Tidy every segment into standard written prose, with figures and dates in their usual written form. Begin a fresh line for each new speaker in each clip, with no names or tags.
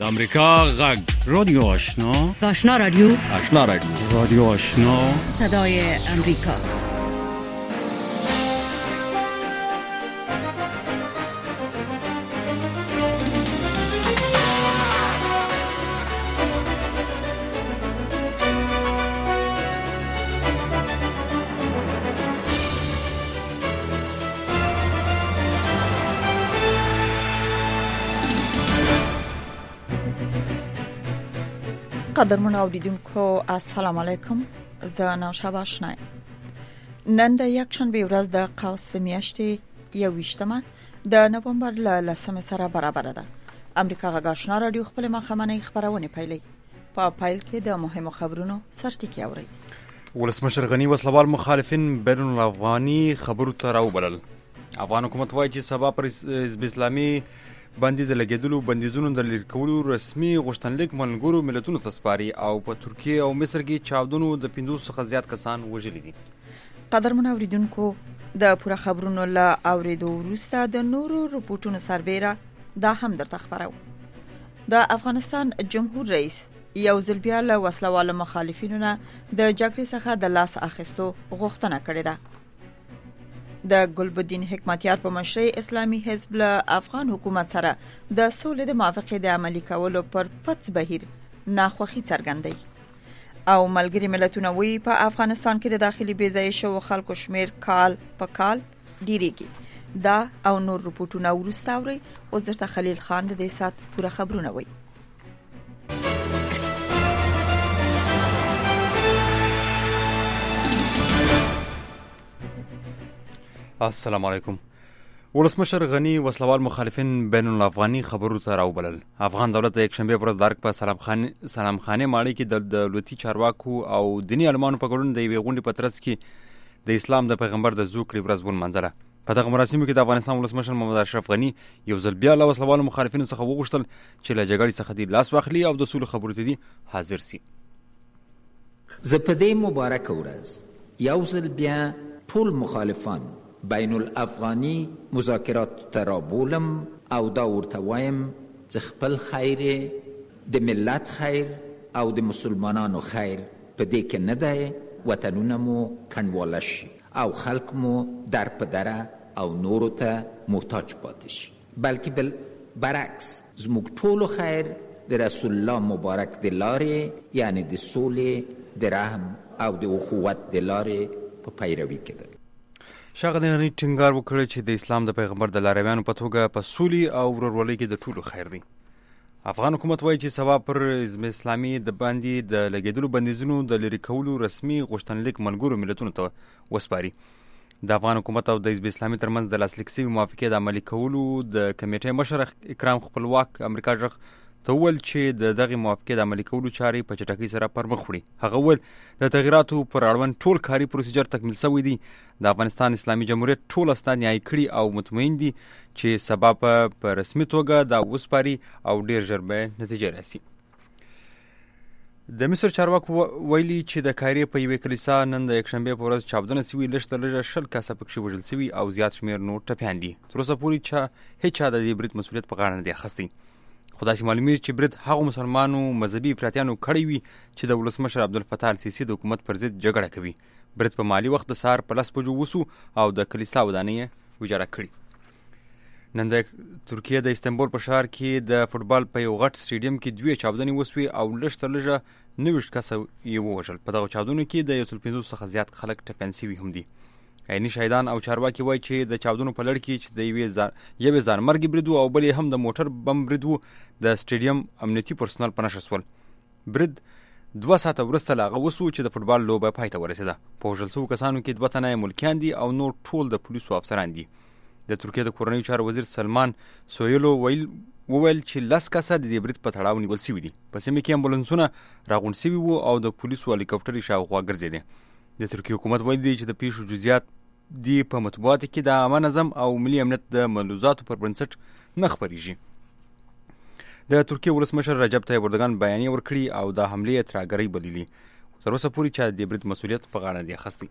امریکا غږ رادیو آشنا
رادیو
رادیو آشنا
صدای امریکا.
قدرمن اوریدونکو السلام علیکم. زه نوشابه آشنا. نن د یکشنبه ورځ د قوس میاشتې 21 د نوامبر له 10 سره برابر ده. امریکا غږ آشنا رادیو خپل مخامنه خبرونه پیلي. په پایل کې د مهمو خبرونو سرټکی اوري.
ولسمشر غنی وسلوال مخالفین بین الافغاني خبرو ته راوبلل. افغان حکومت وایي چې سبا پر حزب اسلامي باندې د لګیدلو بندیزونو د لرې کولو رسمي غوښتنلیک ملګرو ملتونو ته سپاري او په ترکیه او مصر کې چاودنو د 500 څخه زیات کسان وژلي دي.
قدرمن اوریدونکو د پوره خبرونو له اوریدو وروسته د نورو رپورټونو سربېره دا هم درته خبرو. د افغانستان جمهور رئیس یو ځل بیا له وسلوال مخالفینو نه د جګړې څخه د لاس اخیستو غوښتنه کړې ده. د ګلبدین حکمتیار په مشرۍ اسلامي حزب له افغان حکومت سره د سولې د موافقې د عملي کولو پر پڅ بهیر ناخوښي څرګندوي او ملګری ملتونه وی په افغانستان کې د داخلي بېځایه شو خلکو شمیر کال په کال ډیریږي. دا او نور رپورټونه ورسته اوري او درته خلیل خان د دې سات پوره خبرونه وی.
السلام علیکم. ولسمشر غنی وسلوال مخالفین بین الافغاني خبرو ته راوبلل. افغان دولت د یکشنبه پر ورځ د ارګ په سلامخانه ماړی کې د دولتي چارواکو او دینی علمانو په ګډون د یوې غونډې په ترڅ کې د اسلام د پیغمبر د زوکړې ورځ ولمانځله. په دغه مراسمو کې د افغانستان ولسمشر محمد اشرف غنی یو ځل بیا له وسلوال مخالفینو څخه وغوښتل چې له جګړې څخه دی لاس واخلي او د سولې خبرو ته دی حاضر سي.
زه په دې مبارکه ورځ یو ځل بیا ټول مخالفان بین الافغاني مذاکرات ترابولم او دا ورته وایم چې خپل خیر د ملت خیر او د مسلمانانو خیر په دې کې نه دی. وطنونه مو کنډواله شي او خلک مو در په دره او نورو ته محتاج پاتې شي، بلکې برعکس زموږ ټولو خیر د رسول الله مبارک د لارې یعنی د سولې د رحم او د اخوت د لارې په پیروي کې ده.
ښاغلی غني ټینګار وکړ چې د اسلام د پیغمبر د لارویانو په توګه په سولې او ورورولۍ کې د ټولو خیر دی. افغان حکومت وایي چې سبا پر حزب اسلامي د باندې د لګیدلو بندیزونو د لرې کولو رسمي غوښتنلیک ملګرو ملتونو ته وسپاري. د افغان حکومت او د حزب اسلامي ترمنځ د لاسلیک شوي موافقې د عملي کولو د کمیټې مشر اکرام خپلواک امریکا ژغ ته وویل چې د دغې موافقې د عملي کولو چارې په چټکۍ سره پر مخ وړي. هغه وویل د تغییراتو پر اړوند ټول کاري پروسیجر تکمیل شوی دی. د افغانستان اسلامي جمهوریت ټول اسناد نیایي کړي او مطمئن دي چې سبا په رسمي توګه دا وسپاري او ډیر ژر به نتیجه راسي. د مصر چارواکو ویلي چې د کایرې په یوې کلیسا نن د یکشنبې په ورځ چاودنه سوي. لږ تر لږه 20 کسه پکښې وژل سوي او زیات شمېر نور ټپیان دي. تر اوسه پورې هیڅ چا د دې برید مسؤلیت په غاړه نه دی اخیستی. خو داسې معلومیږي چې برید هغو مسلمانو مذهبي افراطیانو کړی وي چې د ولسمشر عبدالفتاح السیسي د حکومت پر ضد جګړه کوي. برید په مالي وخت د سهار په 10 بجو وسو او د کلیسا ودانۍ یې ویجاړه کړي. نن د ترکیه د استنبول په ښار کې د فوټبال په یو غټ سټیډیم کې 2 چاودنې وسوې او لږ تر لږه 90 کسه یې ووژل. په دغو چاودنو کې د 150 څخه زیات خلک ټپیان شوي هم دي. عیني شاهدان او چارواکي وایي چې د چاودنو په لړ کې چې د یوې ځانمرګي برید و او بل هم د موټر بم برید و. د سټیډیم امنیتي پرسونل په نښه شول. برید 2 ساعته وروسته له هغه وسو چې د فوټبال لوبه پای ته ورسېده. په وژل شوو کسانو کې 2 تنه ملکیان دي او نور ټول د پولیسو افسران دي. د ترکیه د کورنیو چارو وزیر سلمان سویلو وویل چې 10 کسه د دې برید په تړاو نیول شوي دي. په سیمه کې امبولانسونه راغونډ شوي وو او د پولیسو هلیکاپټرې شاوخوا ګرځېدې. د ترکیه حکومت ویلي چې د پیښو جزئیات دی په مطبوعاتو کې د عامه نظم او ملي امنیت د ملحوظاتو پر بنسټ نه خپریږي. د ترکیه ولسمشر رجب طیب اردوغان بیانیه ورکړي او د حملې ترهګرۍ بللي. تر اوسه پورې چا د برید مسؤلیت په غاړه دی اخیستی.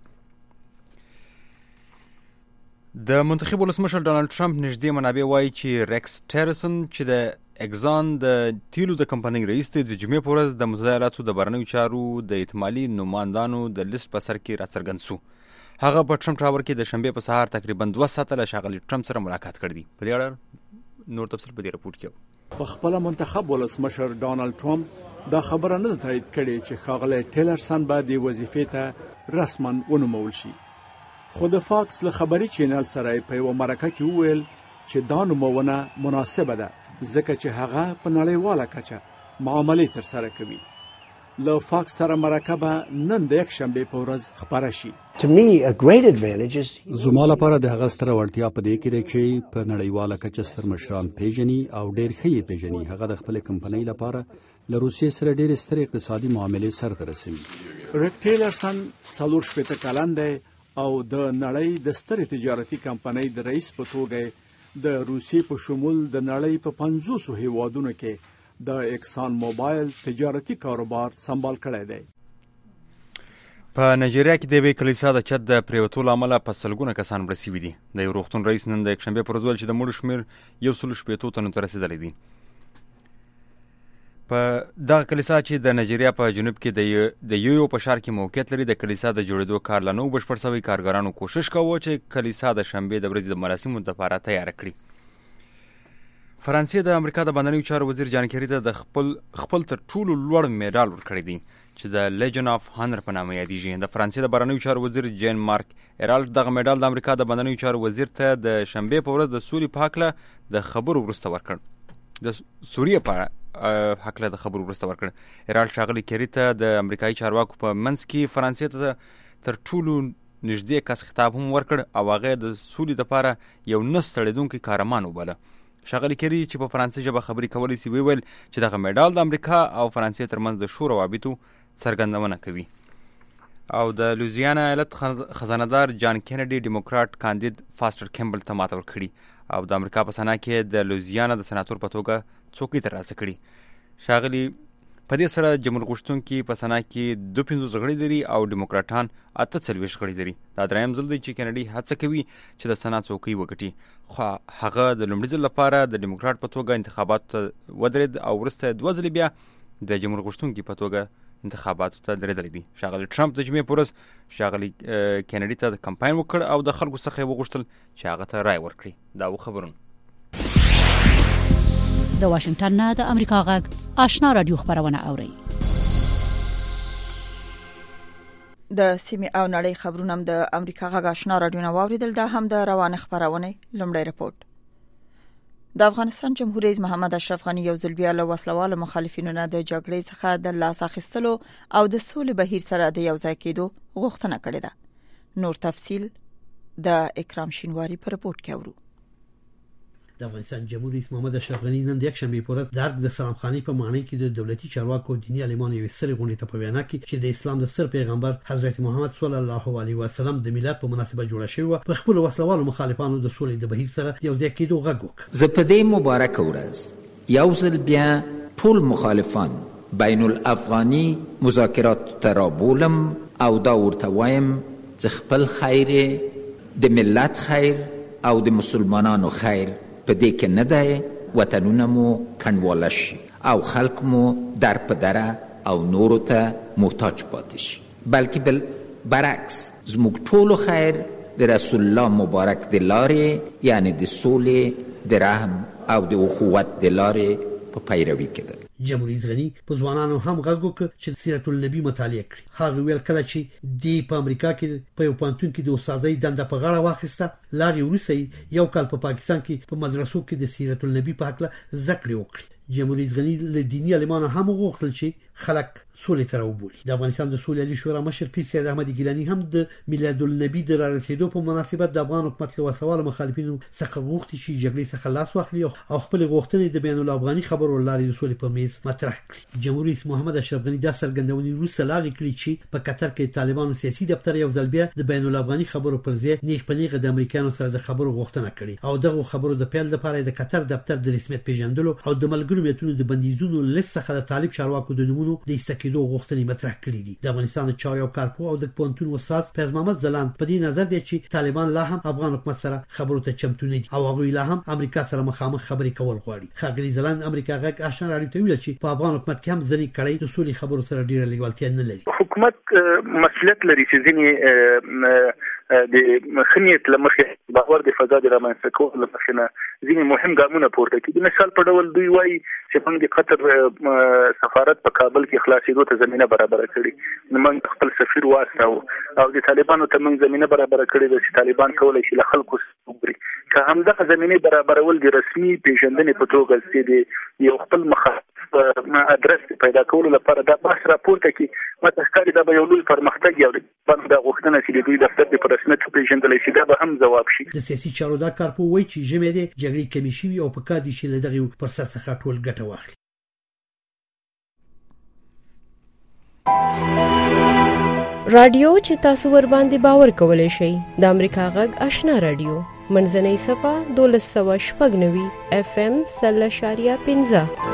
د منتخب ولسمشر ډانلډ ټرمپ نږدې منابع وایي چې ریکس ټیلرسن چې د اګزان د تیلو د کمپنۍ رئیس د جمعې په ورځ د متحده ایالاتو د بهرنیو چارو د احتمالي نمایندانو د لیست په سر کې راڅرګند شو. هغه په ټرمپ ټاور کې د شنبې په سهار تقریبا 2 ساعته له ښاغلي ټرمپ سره ملاقات کړی. په دې اړه نور تفصیل په دې رپورټ کې.
په خپل منتخب ولسمشر ډانلډ ټرمپ دا خبره نه تایید کړې چې ښاغلی ټیلرسن به د وظیفې ته رسما ونومول شي. خو د فاکس له خبري چینل سره په یوه مرکه کې وویل چې دا نومونه مناسبه ده ځکه چې هغه په نړیواله کچه معاملې ترسره کوي. له فاکس سره مرکه به نن د یکشنبې په ورځ خپره شي.
زما لپاره د هغه ستره وړتیا په دې کې ده چې په نړیواله کچه ستر مشران پیژني او ډېر ښه یې پیژني. هغه د خپل کمپنۍ لپاره له روسیې سره ډېرې سترې اقتصادي معاملې سرته رسوي.
ریک ټیلرسن 44 کلن دی او د نړۍ د سترې تجارتي کمپنۍ د رئیس په توګه د روسیې په شمول د نړۍ په 500 هیوادونو کې د اکسان موبایل تجارتي کاروبار سمبال کړی دی.
په نایجیریا کې د یوې کلیسا د چت د پریوتولو امله په سلګونه کسان مړه شوي دي. د یو روغتون رئیس نن د یکشنبې پر ورځ ویل چې د مړو شمېر 160 تنو ته رسېدلی دی. په دغه کلیسا چې د نایجیریا په جنوب کې د یو په ښار کې موقعیت لري، د کلیسا د جوړېدو کار لا نه و بشپړ شوی. کارګرانو کوشش کاوه چې کلیسا د شنبې د ورځې د مراسمو لپاره تیاره کړي. فرانسې د امریکا د بهرنیو چارو وزیر جان کیری ته د خپل تر ټولو لوړ میډال ورکړی دی چې د لیجن اف هانر په نامه یادیږي. د فرانسې د بهرنیو چارو وزیر جین مارک ایرالټ دغه میډال د امریکا د بهرنیو چارو وزیر ته د شنبې په ورځ د سولې په هکله د خبرو وروسته ورکړ. د سوریې په هکله د خبرو وروسته ورکړ. ایرالټ ښاغلي کیری ته د امریکایي چارواکو په منځ کې فرانسې ته تر ټولو نږدې کس خطاب هم ورکړ او هغه د سولې لپاره یو نه ستړېدونکی کارمان وباله. ښاغلي کیری چې په فرانسې ژبه خبرې کولی شي ویل چې دغه میډال د امریکا او فرانسې ترمنځ د ښو روابطو څرګندونه کوي. او د لوزیانا ایالت خزانهدار جان کینیډي ډیموکراټ کاندید فاسټر کیمبل ته ماته ورکړي او د امریکا په سنا کې د لوزیانا د سناتور په توګه څوکۍ ترلاسه کړي. ښاغلي په دې سره جمهور غوښتونکي په سنا کې 52 غړي لري او ډیموکراټان 48 غړي لري. دا دریم ځل دی چې کینیډي هڅه کوي چې د سنا څوکۍ وګټي، خو هغه د لومړي ځل لپاره د ډیموکراټ په توګه انتخاباتو ته ودرېد او وروسته 2 ځلې بیا د جمهور غوښتونکي په توګه انتخاباتو ته درېدلی دی. ښاغلي ټرمپ د جمعې په ورځ ښاغلي کینیډي ته د کمپاین وکړ او د خلکو څخه یې وغوښتل چې هغه ته رای ورکړي. دا و خبرونه.
د واشنگټن نه د امریکا غږ آشنا رادیو خبرونه اوري.
د سیمې او نړۍ خبرونه د امریکا غږ آشنا رادیو نه واوریدل. دا هم د روانه خبرونه لومړی رپورټ. د افغانستان جمهور رئیس محمد اشرف غنی یو ځل بیا له وسلوالو مخالفینو نه د جګړې څخه د لاس اخیستلو او د سولې بهیر سره د یو ځای کېدو غوښتنه کړې ده. نور تفصیل د اکرام شینواری په رپورټ کې اورو.
د افغانستان جمهور رئیس محمد اشرف غنی نن د یکشنبې په ورځ د ارګ د سلام خاني په معنی کې د دولتي چارواکو دینی عالمانو یو سری غونډه ته په وینا کې چې د اسلام د سر پیغمبر حضرت محمد صلی الله علیه وسلم د میلاد په مناسبت جوړه شوی په خپل وسلوالو مخالفانو د سولې د بهیر سره یو ځای کېدو غږ وکړ.
زه په دې مبارک ورځ یو ځل بیا ټول مخالفان بین الافغاني مذاکرات ترابولم او دا ورته وایم چې خپل خیر د ملت خیر او د مسلمانانو خیر په دې کې نه دی وطنونه مو کنډواله شي او خلک مو در په دره او نورو ته محتاج پاتې شي، بلکې برعکس زموږ ټولو خیر د رسول الله مبارک د لارې یعنی د سولې د رحم او د اخوت د لارې په پیروي کې ده.
جمهور رئیس غنی په ځوانانو هم غږ وکړ چې سیرت النبی مطالعه کړي. هغه ویل کله چې دی په امریکا کې په یو پوهنتون کې د استادۍ دنده په غاړه واخیسته، لاغي وروسته یو کال په پاکستان کې په مدرسو کې د سیرت النبی په حق زده کړې وکړي. جمهور رئیس غنی له دینی عالمانو هم غوښتل چې خلک سولې ته راوبولي. د افغانستان د سولې عالی شورا مشر پیر سید احمد ګیلانی هم د میلاد النبی د رارسېدو په مناسبت د افغان حکومت له وسوال مخالفینو څخه غوښتي چې جګړې څخه لاس واخلي او خپل غوښتنې د بین الافغاني خبرو لارې د سولې په میز مطرح کړي. جمهور رئیس محمد اشرف غنی دا څرګندونې وروسته لاغي کړي چې په قطر کې طالبانو سیاسي دفتر یو ځل بیا د بین الافغاني خبرو پر ځای نیغ په نیغه د امریکایانو سره د خبرو غوښتنه کړي او دغه خبرو د پیل لپاره د قطر دفتر د رسمیت پیژندلو او د ملګرو ملګرو ملتونو د بندیزونو لیست څخه د طالب چارواکو د نومونو د ایستکېدو غوښتنې مطرح کړې دي. د افغانستان د چارو کارپو او د پوهنتون استاد فیض محمد زلان په دې نظر دی چې طالبان لا هم افغان حکومت سره خبرو ته چمتو نه دي او هغوی لا هم امریکا سره مخامخ خبرې کول غواړي. ښاغلي زلان امریکا غږ آشنا راډیو ته ویل چې په افغان حکومت کې هم ځینې کړۍ د سولې خبرو سره ډیره لیوالتیا نه لري.
حکومت مسؤلیت لري چې ځینې د خنیت لمخې باور د فضا د رامنځته کولو لپاره نه ځینې مهم ګامونه پورته کړي. مثال په ډول دوی وایي چې موږ د قطر سفارت په کابل کې خلاصېدو ته زمينه برابر کړي. موږ خپل سفیر واستاو او د طالبانو ته موږ زمينه برابر کړي چې طالبان کولای شي له خلکو وګوري. که همدغه زمينه برابرول د رسمي پیژندنې په توګه چې یو خپل مخالف ادرس پیدا کولو لپاره دا بحث راپورته کی ماته ښکاري دا به یو لوی پرمختګ یو د غوښتنه چې دوی دفتر په رسمیت پیژندل شي دا به هم ځواب شي.
د سیاسي چارو دا کارپو وایي چې ژمنه دي جګړې کمی شي او په کار دي چې له دغه فرصت څخه ټول ګټه واخلي.
رادیو چې تاسو ور باندې باور کولای شئ د امریکا غږ آشنا رادیو منځنۍ صفه 1290 FM 0.15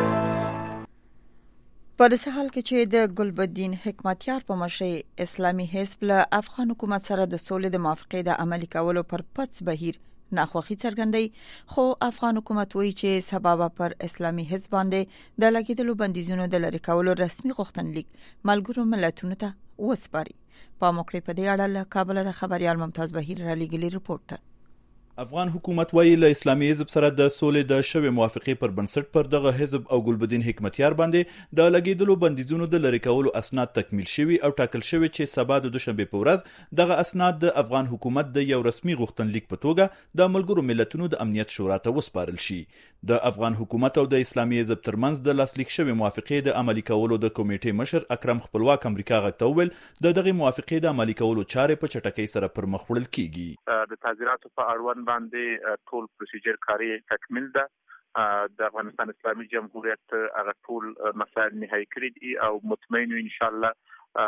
په داسې حال کې چې د ګلبدین حکمتیار په مشرۍ اسلامي حزب له افغان حکومت سره د سولې د موافقې د عملي کولو پر پڅ بهیر ناخوښي څرګندوي، خو افغان حکومت وایي چې سبب پر اسلامي حزب باندې د لګیدلو بندیزونو د لری کولو رسمي غوښتنلیک ملګرو ملتونو ته وسپاري. په موکړې په دې اړه له کابل د خبريال ممتاز بهیر را لګیلي رپورت ته
افغان حکومت وایي له اسلامي حزب سره د سولې د شوې موافقې پر بنسټ پر دغه حزب او ګلبدین حکمتیار باندې د لګیدلو بندیزونو د لری کولو اسناد تکمیل شوي او ټاکل شوي چې سبا د دوشنبه په ورځ دغه اسناد د افغان حکومت د یو رسمي غوښتنلیک په توګه د ملګرو ملتونو د امنیت شورا ته وسپارل شي. د افغان حکومت او د اسلامي حزب ترمنځ د لاسلیک شوې موافقې د عملي کولو د کمیټې مشر اکرم خپلواک امریکا غږ ته وویل دغه موافقې د عملي کولو چارې په چټکۍ سره پر مخ وړل کیږي.
د تعزیراتو په اړوند باندې ټول پروسیجر کاری تکمیل ده. د افغانستان اسلامي جمهوریت هغه ټول مسائل نهایی کړي دي او مطمئن ان شاء الله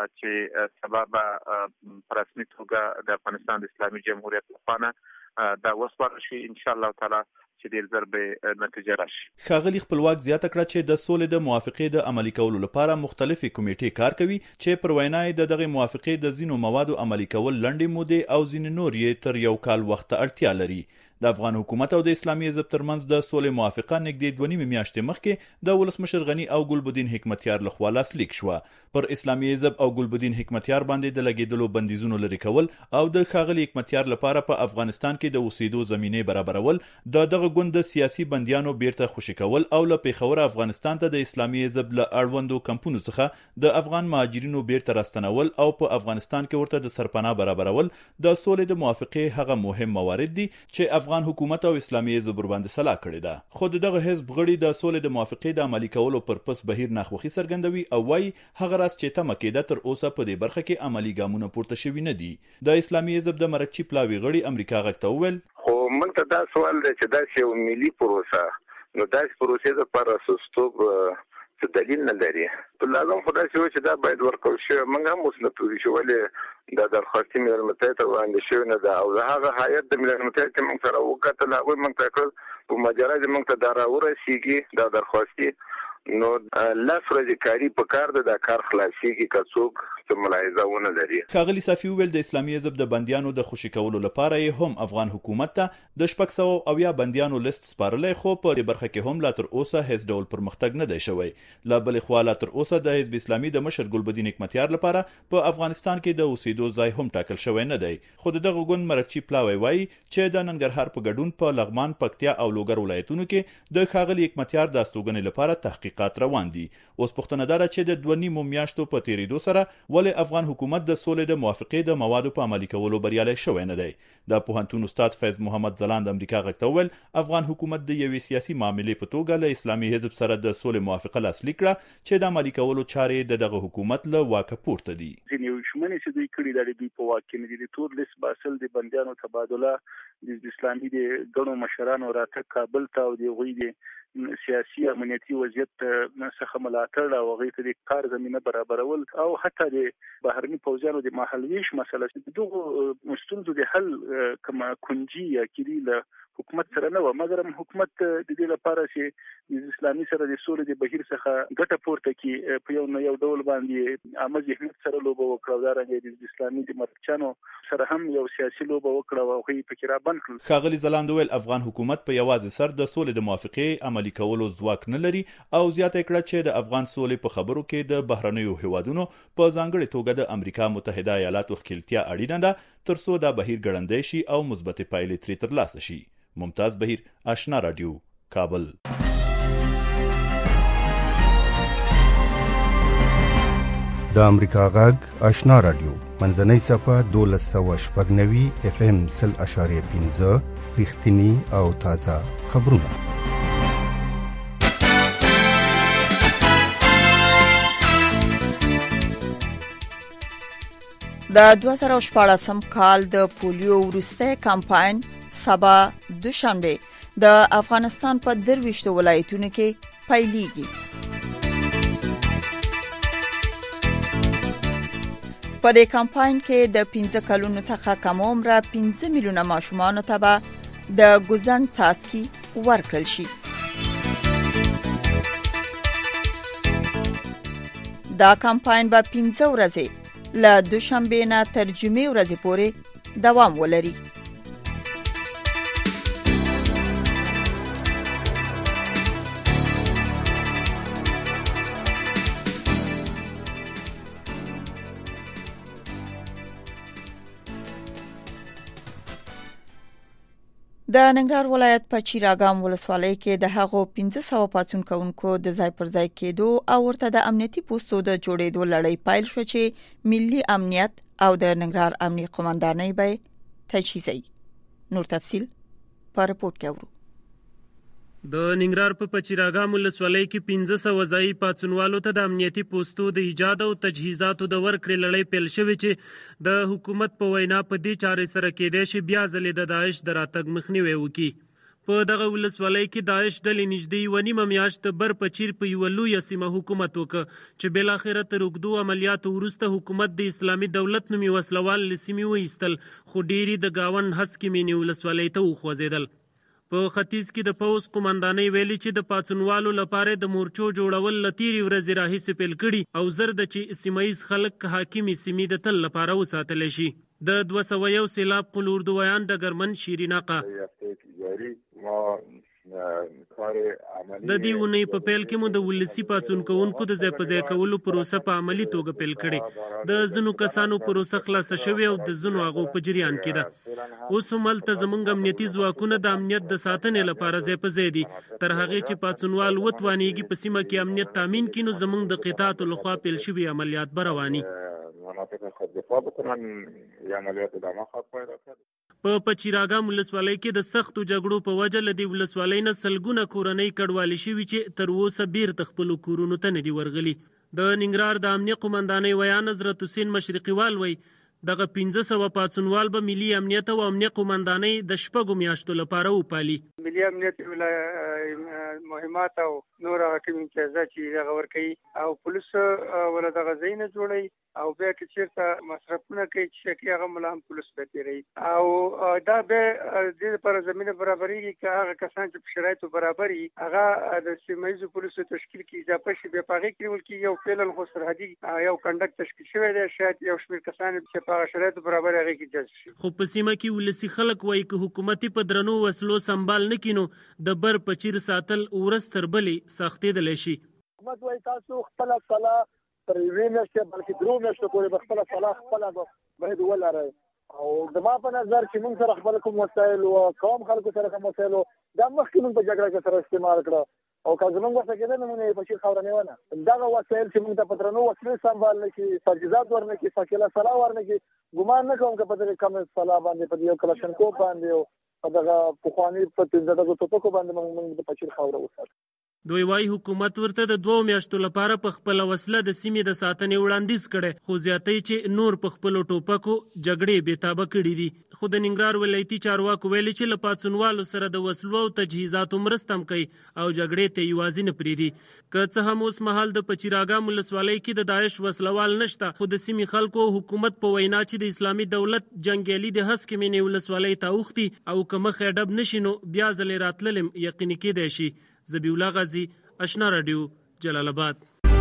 چې سبب په رسمي توګه د افغانستان اسلامي جمهوریت لپاره دا وسپارل شي ان شاء الله تعالی چې ډیر زر به نتیجه راشي.
ښاغلي خپلواک زیاته کړه چې د سولې د موافقې د عملي کولو لپاره مختلفې کمیټې کار کوي چې پر وینا د دغه موافقې د ځینو موادو عملي کول لنډې مودې او ځینې نور یې تر یو کال وخت اړتیا لري. د افغان حکومت او د اسلامي حزب ترمنځ د سولې موافقه نږدې 2.5 میاشتې مخکې د ولسمشر غنی او ګلبدین حکمتیار لخوا لاسلیک شوه. پر اسلامي حزب او ګلبدین حکمتیار باندې د لګیدلو بندیزونو لري کول او د ښاغلي حکمتیار لپاره په افغانستان کې د اوسېدو زمینه برابرول دغه ګوند د سیاسي بندیانو بیرته خوشی کول او له پیښور افغانستان ته د اسلامي حزب له اړوندو کمپونو څخه د افغان مهاجرینو بیرته راستنول او په افغانستان کې ورته د سرپناه برابرول د سولې د موافقې هغه مهم موارد دي چې افغان حکومت او اسلامي حزب باندې صلاح کړې ده. خو دغه حزب غړي د سولې د موافقې د عملي کولو پر پس بهیر ناخوښي څرګندوي او وايي هغه راز چې تمه کېده تر اوسه په دې برخه کې عملي ګامونه پورته شوي نه دي. د اسلامي حزب د مرکچی پلاوی غړي امریکا غږ ته وویل
خو موږ ته دا سوال دی چې دا یو ملي پروسه نو دا پروسه د پر اساس څه دلیل نه لري. په لازم خدای چې دا باید ورکول شي. موږ هم اوس نه پوهیږو چې ولې دا درخواست ملل متحد ته وړاندې شوی نه ده او هغه هیئت د ملل متحد چې موږ سره وکتل هغوی موږ ته کړل په مجرا چې موږ ته دا راورسیږي دا درخواست نو لاس ورځې کاری په کار ده دا کار خلاصيږي که څوک څه ملاحظه ونه لري.
ښاغلي صافي وویل د اسلامي حزب د بندیانو د خوشي کولو لپاره یې هم افغان حکومت ته د 600 بندیانو لیست سپارلی خو په دې برخه کې هم لا تر اوسه هیڅ ډول پرمختګ نه دی شوی. لا بل خو لا تر اوسه د حزب اسلامي د مشر ګلبدین حکمتیار لپاره په افغانستان کې د اوسېدو ځای هم ټاکل شوی نه دی. خو دغه ګوند مرکچی پلاوی وایي چې د ننګرهار په ګډون په لغمان، پکتیا او لوګر ولایتونو کې د ښاغلي حکمتیار د استوګنې لپاره تحقیقات روان دي. اوس پوښتنه ده چې د 2.5 میاشتو په تیریدو سره ولې افغان حکومت د سولې د موافقې د موادو په عملي کولو بریالی شوی نه دی. د پوهنتون استاد فیض محمد زلان د امریکا غږ ته وویل افغان حکومت د یوې سیاسي معاملې په توګه له اسلامي حزب سره د سولې موافقه لاسلیک کړه چې د عملي کولو چارې د دغه حکومت له واکه پورته دي.
ځینې شمنې چې دوی کړي د دوی په واک کې نه دي. د تور لیست باسل د بندیانو تبادله د اسلامي د ګڼو مشرانو راتګ کابل ته او د غوی د سیاسي امنیتي وضعیت څخه ملاتړ او هغوی ته د کار زمینه برابرول او حتی د بهرني پوځیانو د مهالویش مسله چې دغه ستونزو د حل کومه کنجي یا کلي له حکومت سره نه و، مګر حکومت د دې لپاره چې د اسلامي سره د سولې د بهیر څخه ګټه پورته کړي په یو ډول باندې عامه ذهنیت سره لوبه وکړه او دارنګه د اسلامي د مرچانو سره هم یو سیاسي لوبه وکړه او هغوی پکې رابند کړل.
ښاغلي ځلاند وویل افغان حکومت په یوازې سر د سولې د موافقې عملي کولو ځواک نه لري او زیاته کړه چې د افغان سولې په خبرو کې د بهرنیو هیوادونو په ځانګړې توګه د امریکا متحده ایالاتو ښکیلتیا اړینه ده ترڅو دا بهیر ګړندی شي او مثبتې پایلې ترې ترلاسه شي. ممتاز بهیر، آشنا رادیو، کابل.
د امریکا غږ آشنا رادیو منځنۍ صفحه 1290 FM 0.5 رښتینی او تازه خبرونه.
د 2014 کال د پولیو وروسته کمپاین سبا دوشنبه د افغانستان په 23 ولایتونو کې پیلېږي. په دې کمپاین کې د 15 کلونو څخه کم عمره 15 میلیونه ماشومان ته به د ګوزن څاڅکي ورکړل شي. دا کمپاین به 15 ورځې له دوشنبه نه تر جمعې ورځې پورې دوام ولري. د ننګرهار ولایت په چیراګام ولسوالۍ کې د هغو 1500 پاتون کوونکو د ځای پر ځای کېدو او ورته د امنیتي پوستو د جوړېدو لړۍ پیل شو چې ملي امنیت او د ننګرهار امنیي قومندانۍ به تجهیزوي. نور تفصیل په رپورت کې اورو.
د ننګرهار په پچیراګام ولسوالۍ کې 1500 ځای پاتونوالو ته د امنیتي پوستو د ایجاد او تجهیزاتو د ورکړې لړۍ پیل شوې چې د حکومت په وینا په دې چارې سره کېدای شي بیا ځلې د داعش د راتګ مخنیوی وکړي. په دغه ولسوالۍ کې داعش ډلې نږدې 1.5 میاشت بر پچیر په یوه لویه سیمه حکومت وکړ چې بالاخره تر اوږدو عملیاتو وروسته حکومت د اسلامي دولت نومي وسلوال له سیمې وایستل، خو ډېرې د گاون هسکې مینې ولسوالۍ ته وخوځېدل. په ختیځ کې د پوځ قومندانۍ ویلي چې د پاڅونوالو لپاره د مورچو جوړول له تېرې ورځې راهیسې پیل کړي او زر د چې سیمهییز خلک حاکمې سیمې د تل لپاره وساتلی شي. د 201 سیلاب قل اردویان ډګرمن شیرین آقا د دې اونۍ په پیل کې مو د ولسي پاڅون کوونکو د ځای په ځای کولو پروسه په عملي توګه پیل کړې. د ځینو کسانو پروسه خلاصه شوې او د ځینو هغو په جریان کې ده. اوس هم هلته زموږ امنیتي ځواکونه د امنیت د ساتنې لپاره ځای په ځای دي. تر هغې چې پاڅونوال وتوانېږي په سیمه کې امنیت تامین کړي نو زموږ د قطاعاتو لخوا پیل شوي عملیات به رواني. په پچیراګام ولسوالۍ کې د سختو جګړو په وجه له دې ولسوالۍ نه سلګونه کورنۍ کډوالې شوي چې تر اوسه بیرته خپلو کورونو ته نه دي ورغلي. د ننګرهار د امنیه قومندانۍ ویان حضرت حسین مشرقیوال وایي دغه 1500 پاڅونوال به ملي امنیت او امنیه قومندانۍ د شپږو میاشتو لپاره وپالي.
ملي امنیت مهمات او نور حاکم امتیازات چې دغه ورکوي او پولیس ولا دغه ځای نه جوړوي او بیا که چېرته مصرفونه کوي چې شکي هغه ملا هم پولیس به تېروي او دا به دې لپاره زمینه برابرېږي که هغه کسان چې په شرایطو برابر وي هغه د سیمه ییزو پولیسو تشکیل کې اضافه شي بیا په هغې کې نیول کېږي. یو فعلا خو سرحدي یو کنډک تشکیل شوی دی، شاید یو شمېر کسان چې په هغه شرایطو برابر هغې کې جذب شي.
خو په سیمه کې ولسي خلک وایي که حکومتي په درنو وسلو سنبال نه کړي نو د بر پچیر ساتل ورځ تر بلې سختېدلی شي.
حکومت وایي تاسو خپله سلا تر یوې میاشتې بلکې 3 میاشتو پورې به خپله سلا خپله باید ولرئ او زما په نظر چې موږ سره خپل کوم وسایل او قوم خلکو سره کوم وسایل دا مخکې موږ په جګړه کې سره استعمال کړه او که زموږ ورته کېده نو موږ یې په شي خاوره نیونه دغه وسایل چې موږ ته په درنو وسلې سنبال نه کړي، تجهیزات ورنه کړي، فاکله سلا ورنه کړي، ګمان نه کوم که په دغې کم سلا باندې په یو کلاشنکوف باندې او په دغه پخواني په 15 ټوپکو باندې موږ د پچیر خاوره وساتو.
دوی وايي حکومت ورته د 2 میاشتو لپاره په خپل وسله د سیمې د ساتنې وړاندیز کړي، خو زیاتې چې نور په خپل ټوپکو جګړې بېتابه کړي دي. خو د ننګرهار ولایتي چارواکو ویلي چې له پاڅونوالو سره د وسلو او تجهیزاتو مرسته هم کوي او جګړې ته یوازې نه پرېږدي. که څه هم اوس مهال د پچیراګام ولسوالۍ کې د داعش وسلوال نشته، خو د سیمې خلکو او حکومت په وینا چې د اسلامي دولت جنګیالي د هسکې مینې ولسوالۍ ته اوښتي او که مخ یې ډب نشي نو بیا ځلې راتلل یقیني کېدی شي. ذبیح الله غازي، آشنا رادیو، جلال آباد.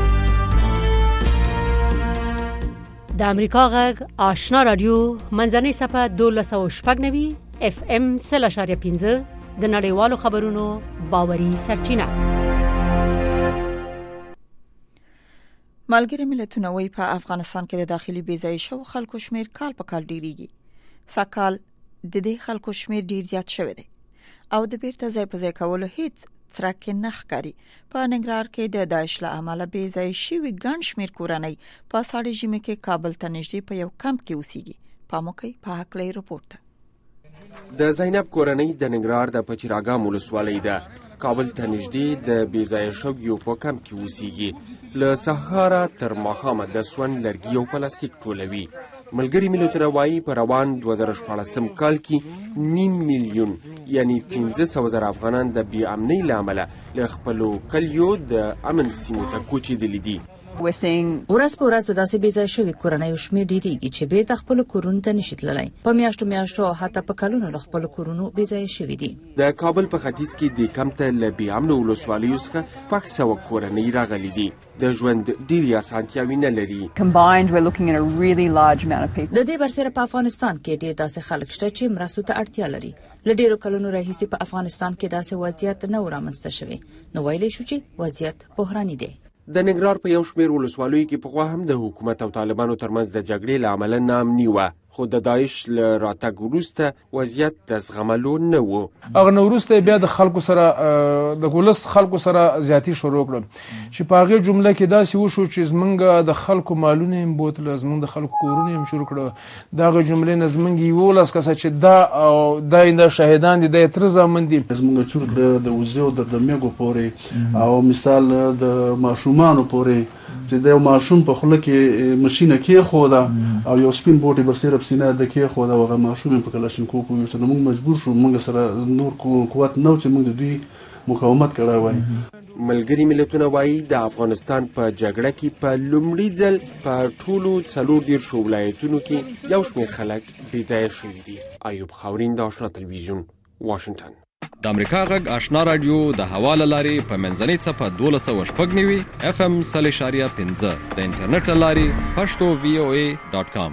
د امریکا غږ آشنا رادیو منځنۍ صفحه 1290 FM 0.5 د نړیوالو خبرونو باوري سرچینه.
ملګری ملتونه وایي په افغانستان کې د داخلي بېځایه شو خلکو شمیر کال په کال ډیریږي. سکهال د دې خلکو شمیر ډیر زیات شوی دی او د بیرته ځای په ځای کولو هیڅ څرک نه ښکاري. په ننګرهار کې د داعش له امله بېځای شوي ګڼ شمیر کورنۍ په ساړه ژمي کې کابل ته نږدې په یو کمپ کې اوسېږي. پاموکي په هکله رپورټ ده.
د زینب کورنۍ د ننګرهار د پچیراګام ولسوالۍ ده. کابل ته نږدې د بېځایه شویو په کمپ کې اوسېږي. له سهاره تر ماښامه د سون لرګي او پلاستیک ټولوي. ملګری ملتونه وایي په روان 2014 کال کې 9 میلیون یعنی 15,000 افغانان د بې امنۍ له امله له خپلو کلیو د امن سیمو ته کوچېدلي دي.
ورځ په ورځ داسې بېځایه شوي کورنیو شمېر ډېرېږي چې بیرته خپلو کورونو ته نشي تللی. په میاشتو حتی په کلونو له خپلو کورونو بېځایه شوي دي.
د کابل په ختیځ کې د کمپ ته له بې امنو ولسوالیو څخه 100 کورنۍ راغلي دي. د ژوند ډېرې اسانتیاوې نه لري.
د دې برسره په افغانستان کې ډېر داسې خلک شته چې مرستو ته اړتیا لري. له ډېرو کلونو راهیسې په افغانستان کې داسې وضعیت نه و رامنځته شوی، نو ویلی شو چې وضعیت بحراني دی.
د ننګرهار په یو شمېر ولسوالیو کې پخوا هم د حکومت او طالبانو ترمنځ د جګړې له امله ناامني وه، خو د داعش له راتګ وروسته وضعیت د زغملو نه و.
هغه نه وروسته بیا د خلکو سره د ولس خلکو سره زیاتي شروع کړل چې په هغې جمله کې داسې وشو چې زمونږ د خلکو مالونه هم بوتله، زمونږ د خلکو کورونه هم شروع کړه. د هغې جملې نه زمونږ 11 کسه چې دا د شهیدان دي، دا یې تره زامن دي.
زمونږ چرګ د وزې او د میږو پورې او مثال د ماشومانو پورې چې د یو ماشوم په خوله کې ماشینه کېښوده او یو سپین بوټي برسېره پسینه د کېښوده او هغه ماشوم یې په کلاشینکوف وویشته. نو موږ مجبور شو، موږ سره نور قوت نه و چې موږ د دوی مقاومت کړی وای.
ملګري ملتونه وایي د افغانستان په جګړه کې په لومړي ځل په ټولو 14 ولایتونو کې یو شمېر خلک بېځایه شوي دي. ایوب خاورین، د آشنا تلویزیون، واشنګټن.
د امریکا غږ آشنا رادیو د هوا له لارې په منځنۍ صفحه 1290 FM 0.5 د انټرنیټ له لارې پښتو VOA.com.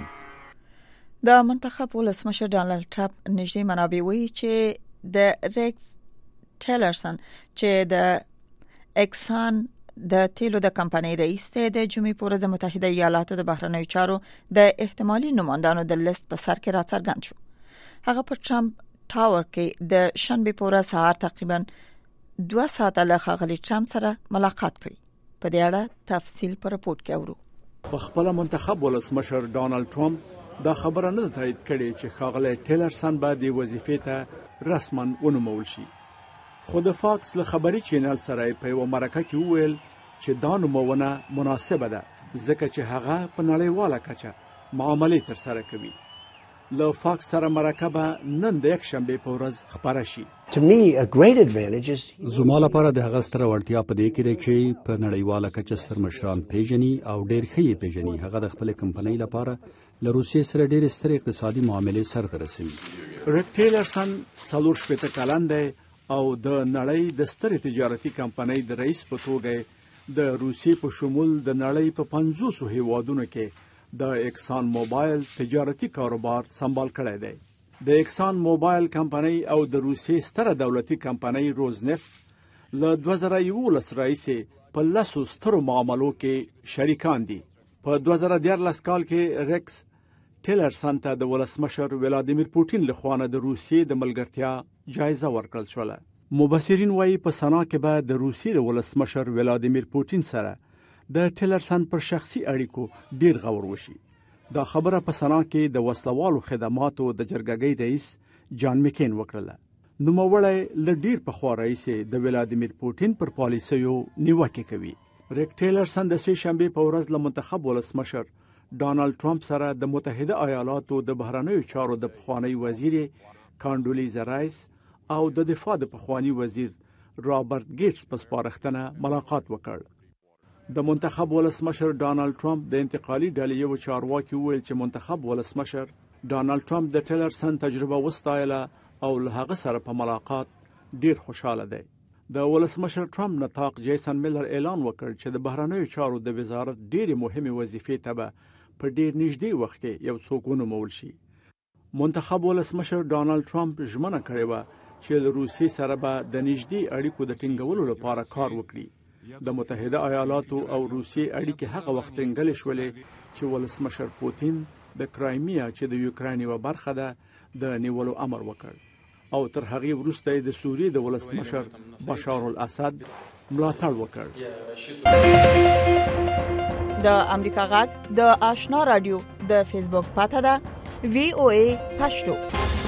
د منتخب ولسمشر ډانلډ ټرمپ نږدې منابع وایي چې د ریکس ټیلرسن چې د اکسان د تیلو د کمپنۍ رئیس ته د جمعې په ورځ متحده ایالاتو د بهرنیو چارو د احتمالي نمائندانو د لیست په سر کې راڅرګند شو. هغه په ټرمپ ټاور کې د شنبې په ورځ سهار تقریبا 2 ساعته له ښاغلي ټرمپ سره ملاقات کړی. په دې اړه تفصیل په رپورټ کې اورو.
په خپل منتخب ولسمشر ډانلډ ټرمپ دا خبره نه تایید کړې چې ښاغلی ټیلرسن به د وظیفې ته رسما ونومول شي. خو د فاکس له خبري چینل سره په یو مرکه کې وویل چې دا نومونه مناسبه ده ځکه چې هغه په نړیواله کچه معاملې تر سره کوي. له فاکس سره مرکه نن د یک شنبې په ورځ خبره شي.
زما لپاره د هغه ستره وړتیا په دې کې ده چې په نړیواله کچه ستر مشران پیژني او ډېر ښه یې پیژني. هغه د خپل کمپنۍ لپاره له روسیې سره ډېر ستر اقتصادي معاملې سرته رسوي.
ریک ټیلرسن 40 کلن دی او د نړۍ د ستر تجارتي کمپنۍ د رئیس په توګه د روسیې په شمول د نړۍ په 500 هیوادونو کې د اکسان موبایل تجارتي کاروبار سمبال کړی دی. د اکسان موبایل کمپنۍ او د روسیې ستره دولتي کمپنۍ روزنفت له 2011 راهیسې په 10 سترو معاملو کې شریکان دي. په 2014 کال کې ریکس ټیلرسن ته د ولسمشر ولادیمیر پوتین لخوا د روسیې د ملګرتیا جایزه ورکړل شوه. مبصرین وایي په سنا کې به د روسیې د ولسمشر ولادیمیر پوتین سره د ټیلرسن پر شخصي اړیکو ډیر غور وشي. دا خبره په سنا کې د وسلوالو خدماتو د جرګګۍ رئیس جان مکین وکړله. نوموړی له ډیر پخوا راهیسې د ولادیمیر پوټین پر پالیسیو نیوکې کوي. ریک ټیلرسن د سې شنبې په ورځ له منتخب ولسمشر ډانلډ ټرمپ سره د متحده ایالاتو د بهرنیو چارو د پخوانی وزیر کانډولیزا رایس او د دفاع د پخوانی وزیر رابرټ ګیټس په سپارښتنه ملاقات وکړ. د منتخب ولسمشر ډانلډ ټرمپ د انتقالي ډلې یو چارواکي وویل چې منتخب ولسمشر ډانلډ ټرمپ د ټیلرسن تجربه وستایله او له هغه سره په ملاقات ډیر خوشاله دی. د ولسمشر ټرمپ نطاق جیسن میلر اعلان وکړ چې د بهرنیو چارو د وزارت ډېرې مهمه وظیفې ته به په ډیر نږدې وخت کې یو څوک ونومول شي. منتخب ولسمشر ډانلډ ټرمپ ژمنه کړې وه چې له روسیې سره به د نږدې اړیکو د ټینګولو لپاره کار وکړي. د متحده ایالاتو او روسیې اړیکې هغه وخت ټینګلې شولې چې ولسمشر پوتین د کرایمیا چې د یوکراین یوه برخه ده د نیولو امر وکړ او تر هغې وروسته د سوریې د ولسمشر بشار الاسد ملاتړ وکړ.
د امریکا غږ د آشنا رادیو د فیسبوک پاته ده VOA پښتو.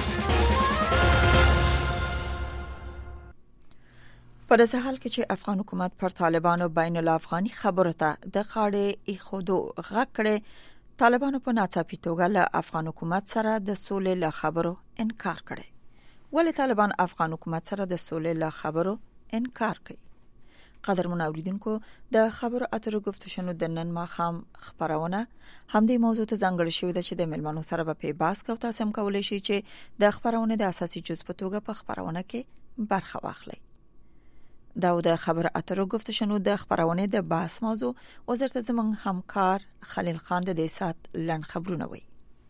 په داسې حال کې چې افغان حکومت پر طالبانو بین الافغاني خبرو ته د غاړې ایښودو غږ کړی، طالبانو په ناڅاپي توګه له افغان حکومت سره د سولې له خبرو انکار کړی. ولې طالبان افغان حکومت سره د سولې له خبرو انکار کوي؟ قدرمن اوریدونکو، د خبرو اترو گفتشنو د نن ماښام خبرونه همدې موضوع ته ځانګړې شوې ده چې د ملمنو سره به په بحث کوو. تاسو هم کولی شئ چې د خبرونه د اساسي جزء په توګه په خبرونه کې برخه واخلئ. دا د خبرو اترو گفتشنو د خبرونه د بحث موضوع وزارت زمونږ همکار خلیل خان د دې سات لن خبرونه وي.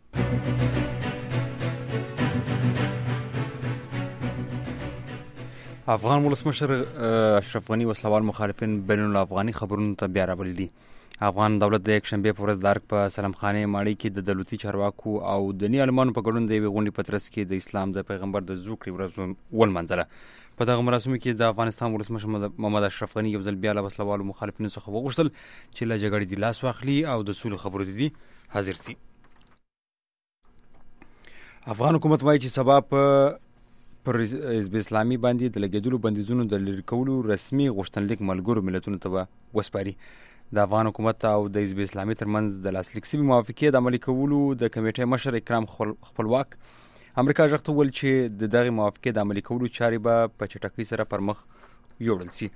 افغان ولسمشر اشرف غنی وسلوال مخالفین بین الافغاني خبرونو ته بیا راوړل دي. افغان دولت د یک شنبه په ورځ د ارګ په سلامخانه ماړی کې د دولتي چارواکو او دني علمانو په ګډون د یوې غونډې په ترڅ کې د اسلام د پیغمبر د زوکړې ورځ ولمانځله. په دغه مراسمو کې د افغانستان ولسمشر محمد اشرف غنی یو ځل بیا له وسلوالو مخالفینو څخه وغوښتل چې له جګړې د لاس واخلي او د سولې خبرو ته دي حاضر سي. افغان حکومت وايي چې سبا پر حزب اسلامي باندې د لګیدلو بندیزونو د لرې کولو رسمي غوښتنلیک ملګرو ملتونو ته وسپاري. د افغان حکومت او د حزب اسلامي ترمنځ د لاسلیک شوي موافقې د عملي کولو د کمیټې مشر اکرام خپلواک امریکا ژغ ته وویل چې د دغې موافقې د عملي کولو چارې به په چټکۍ سره پر مخ یوړل سي.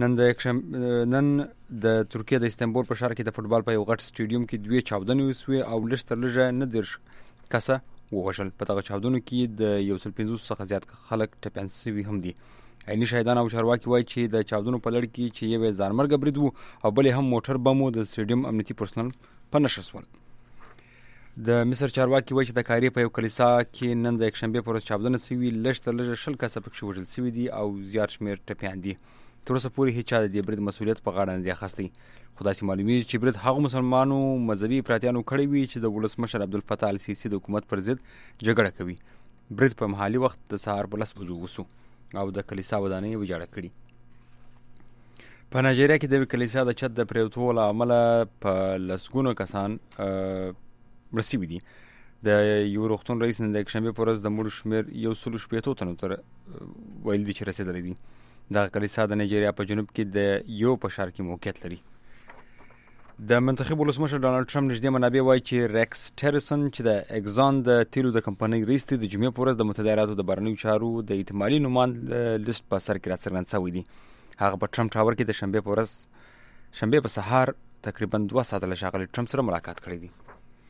نن د ترکیه د استانبول په ښار کې د فوټبال په یو غټ سټیډیوم کې 2 چاودنې وسوې او لږ تر لږه 9 کسه ووژل. په دغه چاودنو کې د 150 څخه زیات خلک ټپیان شوي هم دي. عیني شاهدان او چارواکي وایي چې د چاودنو په لړ کې چې یو ځانمرګه برید وو او بل هم موټر بمو د سټیډیوم امنیتي پرسنل په نښه شول. د مصر چارواکي وایي چې د کایرې په یو کلیسا کې نن د یکشنبې په ورځ چاودنه شوې، لږ تر لږه 20 کسه پکې وژل شوي دي او زیات شمېر ټپیان دي. تر اوسه پورې هیڅ چا د دې برید مسؤلیت په غاړه نه دی اخیستی. خو داسې معلومیږي چې برید هغو مسلمانو مذهبي افراطیانو کړی وي چې د ولسمشر عبدالفتاح السیسي د حکومت پر ضد جګړه کوي. برید په محلي وخت د سهار په 10 بجو وسو او د کلیسا ودانۍ ویجاړه کړي. په نایجیریا کې د کلیسا د چت د پریوتو له امله په لسګونو کسان مړه شوي دي. د یو روغتون رئیس نن د یکشنبې په ورځ د مړو شمېر 160 تنو ته ویل دي چې رسېدلی دي. دغه کلیسا د نایجیریا په جنوب کې د یو په ښار کې موقعیت لري. د منتخب ولسمشر ډانلډ ټرمپ نږدې منابع وایي چې ریکس ټیلرسن چې د اګزان د تیلو د کمپنۍ رئیس دی، د جمعې په ورځ د متحده ایالاتو د بهرنیو چارو د احتمالي نوماند لیست په سر کې راڅرګند شوی دی. هغه په ټرمپ ټاور کې د شنبې په سهار تقریبا 2 ساعته له ښاغلي ټرمپ سره ملاقات کړی دی.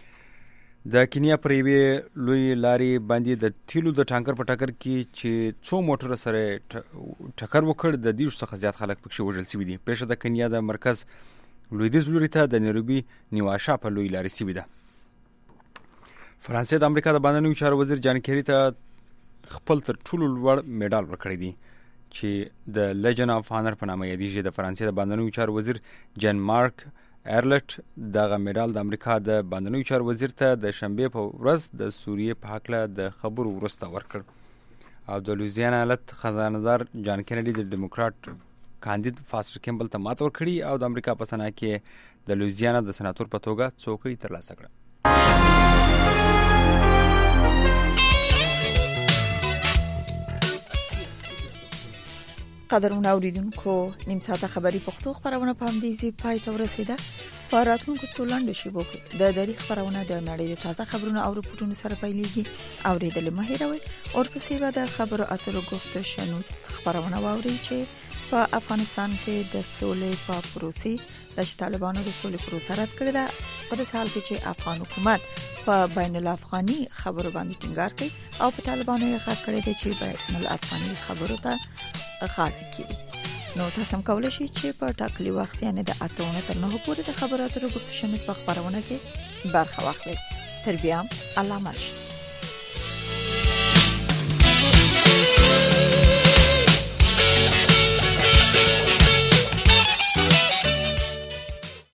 د کینیا پر یوې لوی لارې باندې د تیلو د ټانکر په ټکر کې چې څو موټر سره ټکر وکړ، د 200 څخه زیات خلک پکې وژل شوي دي. پیښه د کینیا د مرکز لویدیځ لوري ته د نیروبي نیواشا په لوی لارې شوې ده. فرانسې د امریکا د بهرنیو چارو وزیر جان کیری ته خپل تر ټولو لوړ میډال ورکړی دی چې د لیجن اف آنر په نامه یادیږي. د فرانسې د بهرنیو چارو وزیر جان مارک ایرلټ دغه میډال د امریکا د بهرنیو چارو وزیر ته د شنبې په ورځ د سوریې په هکله د خبرو وروسته ورکړ. او د لویزیانا ایالت خزانه‌دار جان کینیډي د ډیموکراټ کاندید فاستر کیمبل ته ماته ورکړي او د امریکا په سنا کې د لویزیانا د سناتور په توګه څوکۍ ترلاسه کړه.
قدرمن اوریدونکو نیم ساعته خبری پښتو خبرونه په همدې ځای پای ته ورسیده. په راتلونکو څو لنډو شیبو کې د دری خبرونه د نړۍ د تازه خبرونو او رپورټونو سره پیلېږي. اوریدل مه هېروئ. ورپسې به د خبرو اترو گفت شنود خبرونه واورئ چې په افغانستان کې د سولې په پروسې د طالبانو د سولې پروسه رد کړې ده. په دې حال کې چې افغان حکومت په بین الافغاني خبرو باندې ټینګار کوي او په طالبانو یې غږ کړی دی چې بین الافغاني خبرو ته غاړه کړي. نو تاسو هم کولای شئ چې په ټاکلي وخت یعنی د 8 تر 9 پورې د خبرو اترو گفت شنود په خبرونه کې برخه واخلئ. تر بیا الله مل.